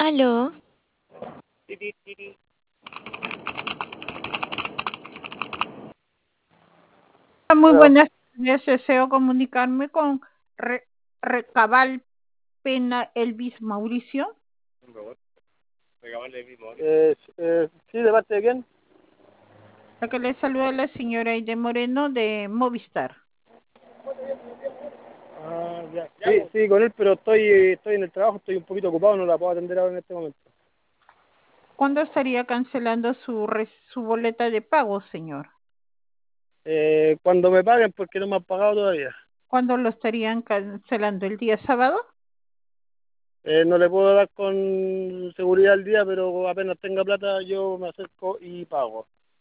Aló, Tiri, tiri. Muy Bueno, buenas tardes, deseo comunicarme con Recabal Pena Elvis Mauricio. sí, ¿de parte de quién? La que le saluda la señora Aide Moreno de Movistar. Ah, ya. Sí, sí, con él, pero estoy en el trabajo, estoy un poquito ocupado, no la puedo atender ahora en este momento. ¿Cuándo estaría cancelando su boleta de pago, señor? Cuando me paguen, porque no me han pagado todavía. ¿Cuándo lo estarían cancelando? ¿El día sábado? No le puedo dar con seguridad el día, pero apenas tenga plata yo me acerco y pago.